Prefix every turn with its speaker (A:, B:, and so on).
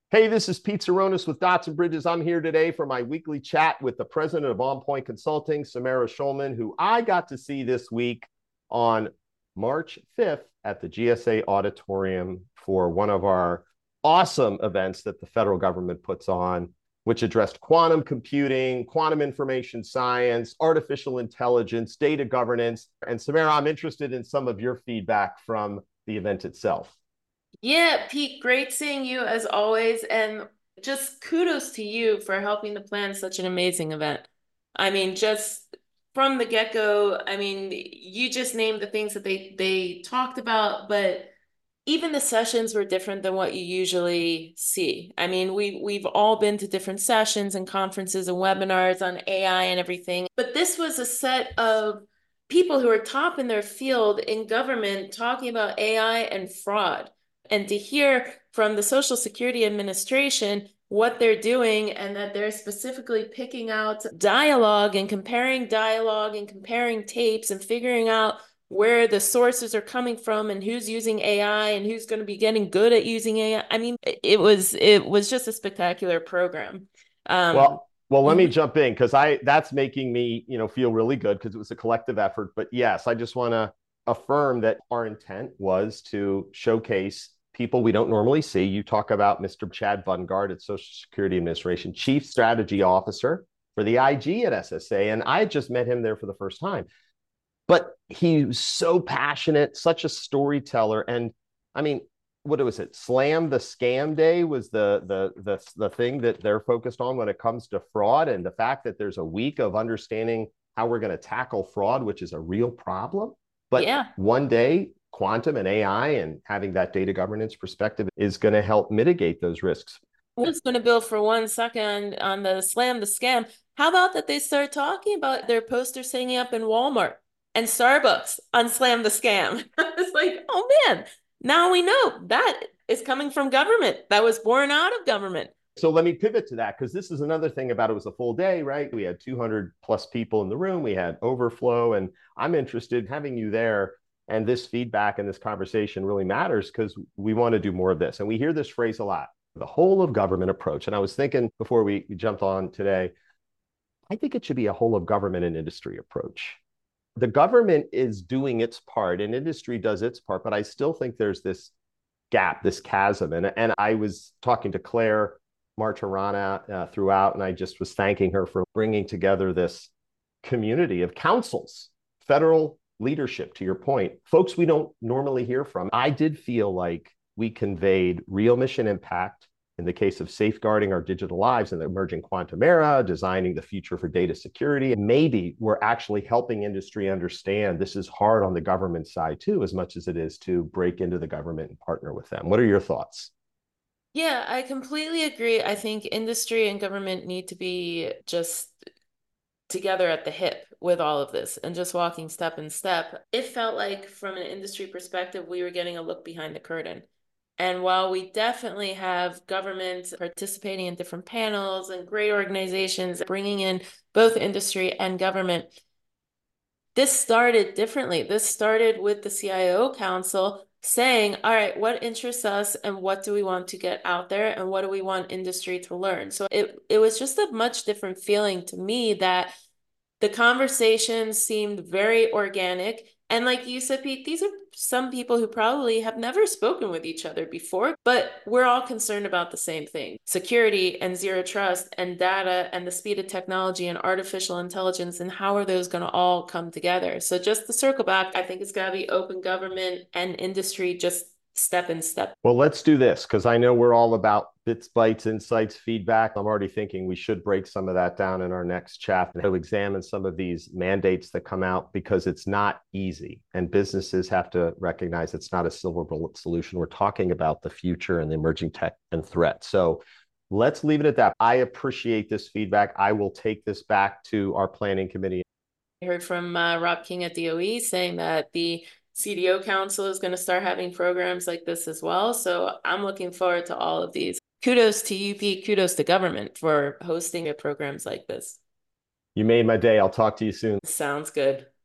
A: Hey, this is Pete Saronis with Dots and Bridges. I'm here today for my weekly chat with the president of On Point Consulting, Samara Schulman, who I got to see this week on March 5th at the GSA Auditorium for one of our awesome events that the federal government puts on, which addressed quantum computing, quantum information science, artificial intelligence, data governance. And Samara, I'm interested in some of your feedback from the event itself.
B: Yeah, Pete, great seeing you as always. And just kudos to you for helping to plan such an amazing event. I mean, just from the get-go, I mean, you just named the things that they talked about, but even the sessions were different than what you usually see. I mean, we've all been to different sessions and conferences and webinars on AI and everything, but this was a set of people who are top in their field in government talking about AI and fraud. And to hear from the Social Security Administration what they're doing and that they're specifically picking out dialogue and comparing tapes and figuring out where the sources are coming from and who's using AI and who's going to be getting good at using AI. I mean, it was just a spectacular program. Um,
A: Well, let me
B: mhm.
A: jump in because I that's making me, feel really good because it was a collective effort. But yes, I just want to affirm that our intent was to showcase people we don't normally see. You talk about Mr. Chad Bungard at Social Security Administration, Chief Strategy Officer for the IG at SSA, and I just met him there for the first time. But he was so passionate, such a storyteller, and I mean, what was it? Slam the Scam Day was the thing that they're focused on when it comes to fraud, and the fact that there's a week of understanding how we're going to tackle fraud, which is a real problem. But
B: Yeah.
A: one day, quantum and AI and having that data governance perspective is going to help mitigate those risks.
B: I'm just going to build for 1 second on the slam the scam. How about that they start talking about their posters hanging up in Walmart and Starbucks on slam the scam? It's like, oh man, now we know that is coming from government. That was born out of government.
A: So let me pivot to that because this is another thing about it was a full day, right? We had 200 plus people in the room, we had overflow, and I'm interested in having you there. And this feedback and this conversation really matters because we want to do more of this. And we hear this phrase a lot, the whole of government approach. And I was thinking before we jumped on today, I think it should be a whole of government and industry approach. The government is doing its part and industry does its part, but I still think there's this gap, this chasm. And I was talking to Claire Martirana throughout, and I just was thanking her for bringing together this community of councils, federal leadership, to your point, folks we don't normally hear from. I did feel like we conveyed real mission impact in the case of safeguarding our digital lives in the emerging quantum era, designing the future for data security. And maybe we're actually helping industry understand this is hard on the government side too, as much as it is to break into the government and partner with them. What are your thoughts?
B: Yeah, I completely agree. I think industry and government need to be just together at the hip with all of this and just walking step in step. It felt like, from an industry perspective, we were getting a look behind the curtain. And while we definitely have government participating in different panels and great organizations bringing in both industry and government, this started differently. This started with the CIO Council saying, all right, what interests us and what do we want to get out there and what do we want industry to learn? So it was just a much different feeling to me that the conversation seemed very organic. And like you said, Pete, these are some people who probably have never spoken with each other before, but we're all concerned about the same thing: security and zero trust and data and the speed of technology and artificial intelligence. And how are those going to all come together? So, just to circle back, I think it's got to be open government and industry just step in step.
A: Well, let's do this because I know we're all about bits, bytes, insights, feedback. I'm already thinking we should break some of that down in our next chat and to examine some of these mandates that come out because it's not easy. And businesses have to recognize it's not a silver bullet solution. We're talking about the future and the emerging tech and threats. So let's leave it at that. I appreciate this feedback. I will take this back to our planning committee.
B: I heard from Rob King at DOE saying that the CDO Council is going to start having programs like this as well. So I'm looking forward to all of these. Kudos to UP, kudos to government for hosting programs like this.
A: You made my day. I'll talk to you soon.
B: Sounds good.